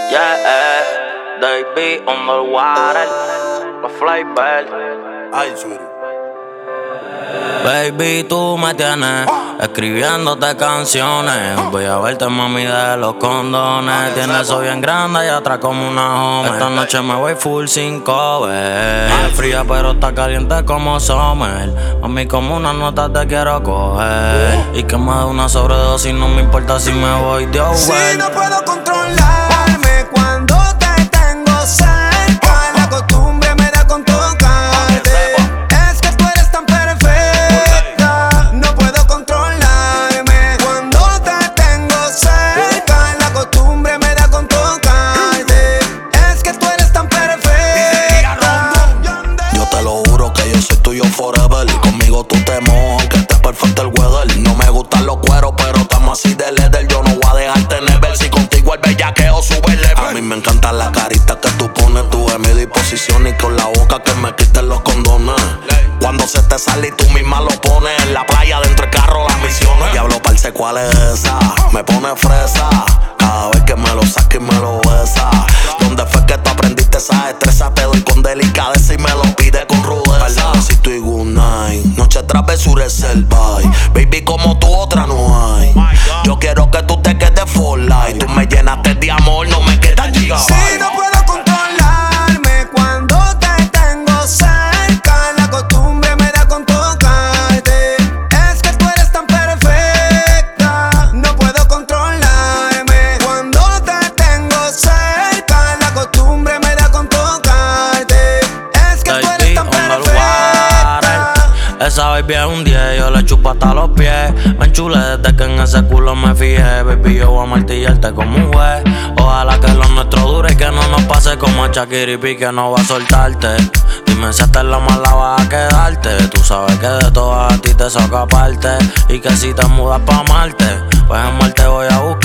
Yeah, Davey Underwater, los Flavor. Ay, sweetie. Baby, tú me tienes escribiéndote canciones. Voy a verte, mami, de los condones. Tienes eso bien grande y atrás como una home. Esta noche me voy full sin cover. Es fría pero está caliente como summer. Mami, como una nota te quiero coger. Y que me dé una sobredosis, no me importa si me voy de over. Si no puedo controlarme cuando te tengo cerca, la costumbre me da con tocarte. Es que tú eres tan perfecta, no puedo controlarme cuando te tengo cerca, la costumbre me da con tocarte. Es que tú eres tan perfecta. Yo te lo juro que yo soy tuyo forever. Y conmigo tú te mojas, aunque esté perfecto el weather. No me gustan los cueros, pero estamos así de leather. Yo no voy a dejarte never, si contigo el bellaqueo sube el level. A mí me encanta la carita que tú pones, tú en mi disposición. Y con la boca que me quites los condones. Cuando se te sale y tú misma lo pones. En la playa, dentro del carro, las misiones. Diablo, parce, ¿cuál es esa? Me pone fresa cada vez que me lo saca y me lo besa. ¿Dónde fue que tú aprendiste esa destreza? Te doy con delicadeza y me lo pide con rudeza. Besito y good night, noche travesura es el bye. Baby, como tú otra no hay. Yo quiero que tú te quedes for life. Tú me llenaste de amor, no me quedas gigabyte. Si no puedo controlarme cuando te tengo cerca, la costumbre me da con tocarte. Es que tú eres tan perfecta, no puedo controlarme cuando te tengo cerca, la costumbre me da con tocarte. Es que tú eres tan perfecta. Esa baby es un 10, yo le chupo hasta los pies. Me enchulé desde que en ese culo me fijé. Baby, yo voy a martillarte como un juez. Ojalá que lo nuestro dure y que no nos pase como a Shakira y Pique, no va a soltarte. Dime si hasta en la mala vas a quedarte. Tú sabes que de todas a ti te saca parte. Y que si te mudas pa' Marte, pues en Marte voy a buscar.